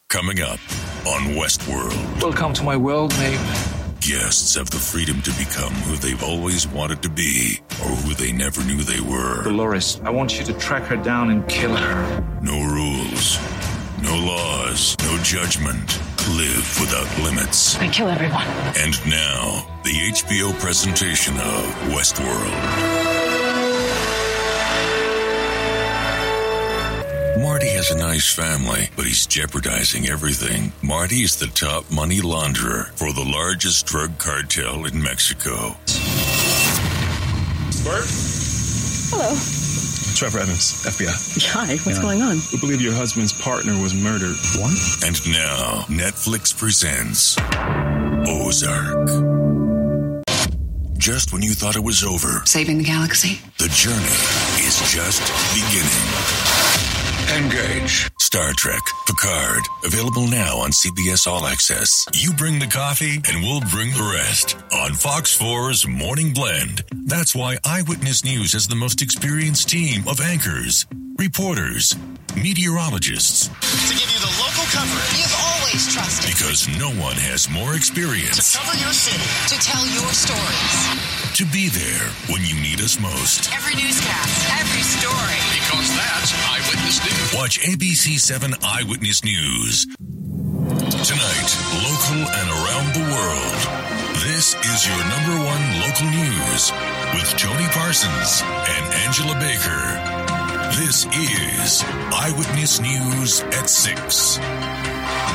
Coming up on Westworld. Welcome to my world, Maeve. Guests have the freedom to become who they've always wanted to be, or who they never knew they were. Dolores, I want you to track her down and kill her. No rules, no laws, no judgment. Live without limits. I kill everyone. And now, the HBO presentation of Westworld. Marty has a nice family, but he's jeopardizing everything. Marty is the top money launderer for the largest drug cartel in Mexico. Bert? Hello. Trevor Evans, FBI. Hi, what's going on? We believe your husband's partner was murdered. What? And now, Netflix presents Ozark. Just when you thought it was over, Saving the galaxy. the journey is just beginning. Engage. Star Trek, Picard, available now on CBS All Access. You bring the coffee and we'll bring the rest on Fox 4's Morning Blend. That's why Eyewitness News has the most experienced team of anchors, reporters, meteorologists. To give you the local coverage you've always trusted. Because no one has more experience. To cover your city. To tell your stories. To be there when you need us most. Every newscast. Every story. Because that's Eyewitness News. Watch ABC 7 Eyewitness News. Tonight, local and around the world. This is your number one local news with Jody Parsons and Angela Baker. This is Eyewitness News at 6.